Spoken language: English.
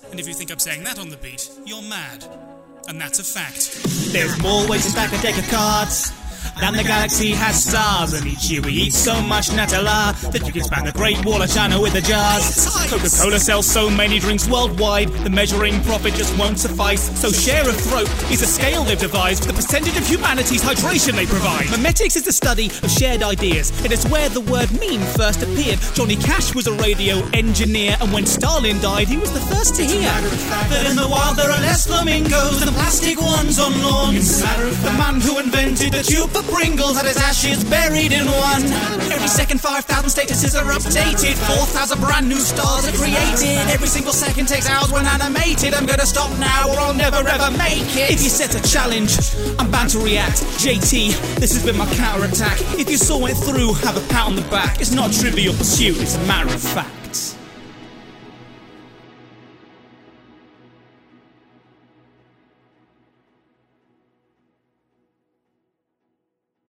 And if you think I'm saying that on the beat, you're mad. And that's a fact. There's more ways to stack a deck of cards than the galaxy has stars, and each year we eat so much Nutella that you can span the Great Wall of China with the jars. Coca-Cola sells so many drinks worldwide, the measuring profit just won't suffice. So share of throat is a scale they've devised, the percentage of humanity's hydration they provide. Memetics is the study of shared ideas, and it's where the word meme first appeared. Johnny Cash was a radio engineer, and when Stalin died, he was the first to hear that in the wild there are less flamingos than plastic ones on lawns. The man who invented the tube for Pringles had his ashes buried in one. Every second 5,000 statuses are updated, 4,000 brand new stars are created. Every single second takes hours when animated. I'm gonna stop now or I'll never ever make it. If you set a challenge, I'm bound to react. JT, this has been my counterattack. If you saw it through, have a pat on the back. It's not a trivial pursuit, it's a matter of fact.